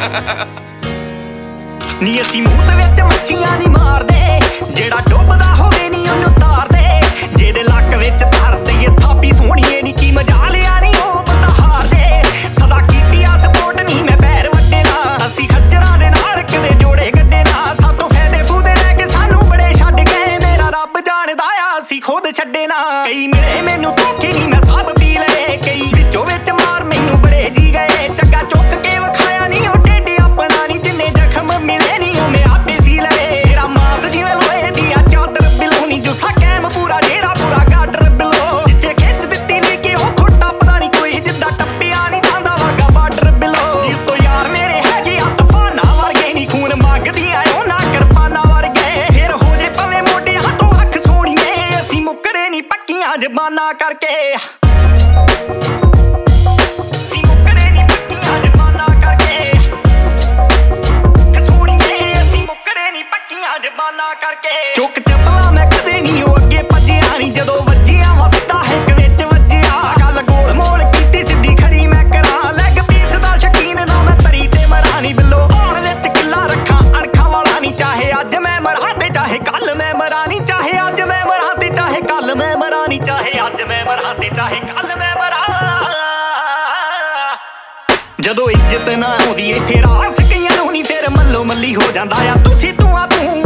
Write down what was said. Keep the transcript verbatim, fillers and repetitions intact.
ਨੀ ਅਸੀਂ ਮੂੰਹ ਦੇ ਵਿੱਚ ਮੱਛੀਆਂ ਨਹੀਂ ਮਾਰਦੇ, ਜਿਹੜਾ ਡੁੱਬਦਾ ਹੋਵੇ ਨੀ ਉਹਨੂੰ ਤਾਰਦੇ। ਜਿਹਦੇ ਲੱਕ ਵਿੱਚ ਧਰ ਦਈਏ ਥਾਪੀ ਸੋਹਣੀਏ ਨੀ ਕੀ ਮਜਾ ਲਿਆ ਨੀ ਉਹ ਬੰਦਾ ਹਾਰਦੇ। ਸਦਾ ਕੀਤੀ ਆ ਸਪੋਰਟ ਨਹੀਂ ਮੈਂ ਪੈਰ ਵੱਡੇ ਨਾ, ਅਸੀਂ ਖੱਜਰਾਂ ਦੇ ਨਾਲ ਕਦੇ ਜੋੜੇ ਗੱਡੇ ਨਾ। ਸਾਤੋਂ ਫਾਇਦੇ ਫੂਦੇ ਲੈ ਕੇ ਸਾਨੂੰ ਬੜੇ ਛੱਡ ਗਏ, ਮੇਰਾ ਰੱਬ ਜਾਣਦਾ ਆ ਅਸੀਂ ਖੁਦ ਛੱਡੇ ਨਾ। ਕਈ ਮਿਲੇ ਮੈਨੂੰ ਧੋਖੇ ਨਹੀਂ ਮੈਂ ਸਭ ਪੀ ਲਏ, ਕਈ ਵਿੱਚੋਂ ਵਿੱਚ ਮਾਰ ਮੈਨੂੰ ਬੜੇ ਜੀ ਗਏ। ਚੱਗਾ ਚੁੱਕ ਕੇ ਵਿਖਾਇਆ ਨੀ ਉਹ ਢਿੱਡ ਆਪਣਾ ਨੀ, ਜਿੰਨੇ ਜ਼ਖਮ ਮਿਲੇ ਨੀ ਉਹ ਮੈਂ ਆਪੇ ਸੀ ਲਏ। ਤੇਰਾ ਮਾਸ ਜਿਵੇਂ ਲੋਹੇ ਦੀ ਆ ਚਾਦਰ ਬਿਲੋ ਨੀ, ਜੁੱਸਾ ਕੈਮ ਪੂਰਾ ਜਿਹੜਾ ਪੂਰਾ ਗਾਡਰ ਬਿਲੋ। ਜਿੱਥੇ ਖਿੱਚ ਦਿੱਤੀ ਲੈ ਕੇ ਉੱਥੋਂ ਟੱਪਦਾ ਨੀ ਕੋਈ, ਜਿੱਦਾਂ ਟੱਪਿਆ ਨੀ ਜਾਂਦਾ ਵਾਗਾ ਬਾਰਡਰ ਬਿਲੋ। ਇਹ ਤੋਂ ਯਾਰ ਮੇਰੇ ਹੈਗੇ ਆ ਤੂਫਾਨਾਂ ਵਰਗੇ ਨੀ, ਖੂਨ ਮੰਗਦੀਆਂ ਉਹਨਾਂ ਕਿਰਪਾਨਾਂ ਵਰਗੇ। ਫਿਰ ਹੋ ਜੇ ਪਵੇ ਮੋਢਿਆਂ ਤੋਂ ਅੱਖ ਸੋਹਣੀਏ, ਅਸੀਂ ਮੁੱਕਰੇ ਨੀ ਪੱਕੀਆਂ ਜ਼ਬਾਨਾਂ ਕਰਕੇ। ਚੁੱਕ ਚੱਪਲਾਂ ਮੈਂ ਕਦੇ ਨੀ ਉਹ ਅੱਗੇ ਭੱਜਿਆ ਨੀ, ਜਦੋਂ ਵੱਜਿਆ ਵਾ ਸਿੱਧਾ ਹਿੱਕ ਵਿੱਚ ਵੱਜਿਆ। ਗੱਲ ਗੋਲ ਮੋਲ ਕੀਤੀ ਸਿੱਧੀ ਖੜੀ ਮੈਂ ਕਰਾਂ, ਲੈਗ ਪੀਸ ਦਾ ਸ਼ਕੀਨ ਨਾ ਮੈਂ ਤਰੀ ਤੇ ਮਰਾਂ ਨੀ ਬਿੱਲੋ। ਆਉਣ ਵਿੱਚ ਕਿੱਲਾ ਰੱਖਾਂ ਅਣਖਾਂ ਵਾਲਾ ਨੀ, ਚਾਹੇ ਅੱਜ ਮੈਂ ਮਰਾਂ ਤੇ ਚਾਹੇ ਕੱਲ ਮੈਂ ਮਰਾਂ ਨੀ। ਚਾਹੇ ਅੱਜ ਮੈਂ ਮਰਾਂ ਤੇ ਚਾਹੇ ਕੱਲ ਮੈਂ ਮਰਾਂ ਨੀ, ਚਾਹੇ ਅੱਜ ਮੈਂ ਮਰਾਂ ਤੇ ਚਾਹੇ ਕੱਲ ਮੈਂ ਮਰਾਂ। ਜਦੋਂ ਇੱਜ਼ਤ ਨਾ ਆਉਂਦੀ ਇੱਥੇ ਰਾਸ ਕਈਆਂ ਨੂੰ ਨੀ, ਫਿਰ ਮੱਲੋ ਮੱਲੀ ਹੋ ਜਾਂਦਾ ਆ ਤੁਸੀਂ ਤੂੰ ਆ ਤੂੰ।